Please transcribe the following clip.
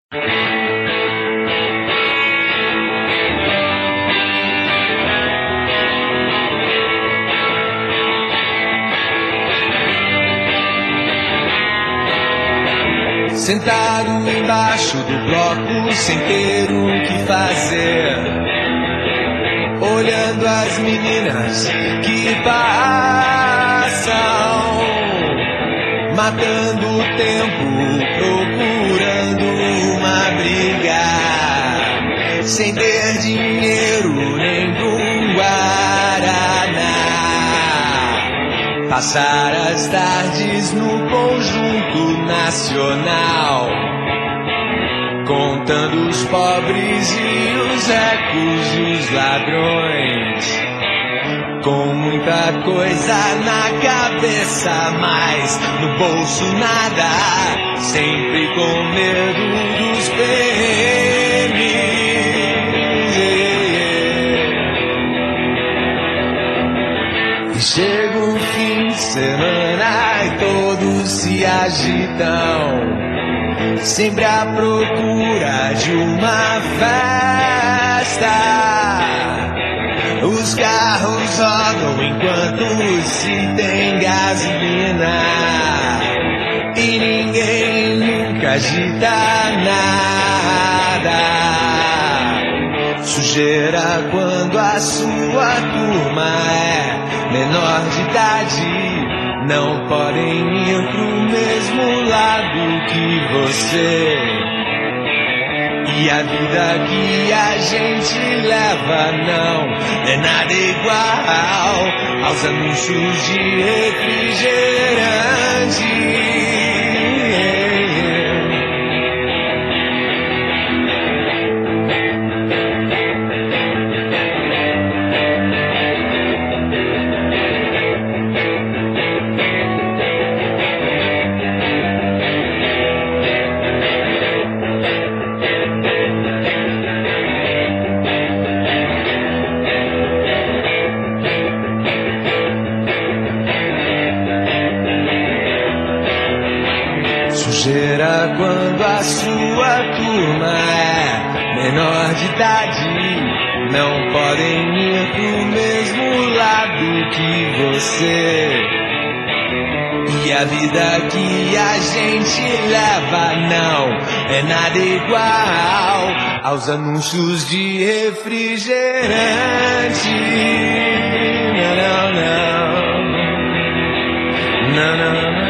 Sentado embaixo do bloco, sem ter o que fazer, olhando as meninas que passam, matando o tempo, procurando uma briga, sem ter dinheiro nem um guaraná. Passar as tardes no Conjunto Nacional, contando os pobres e os ricos e os ladrões, com muita coisa na cabeça, mas no bolso nada, sempre com medo dos PMs. E chega o fim de semana e todos se agitam, sempre à procura de uma festa. Os carros rodam enquanto se tem gasolina, e ninguém nunca agita nada. Sujeira quando a sua turma é menor de idade, não podem ir pro mesmo lado que você. E a vida que a gente leva não é nada igual aos anúncios de refrigerante. Sujeira quando a sua turma é menor de idade, não podem ir pro mesmo lado que você. E a vida que a gente leva não é nada igual aos anúncios de refrigerante. Não, não, não. Não, não, não.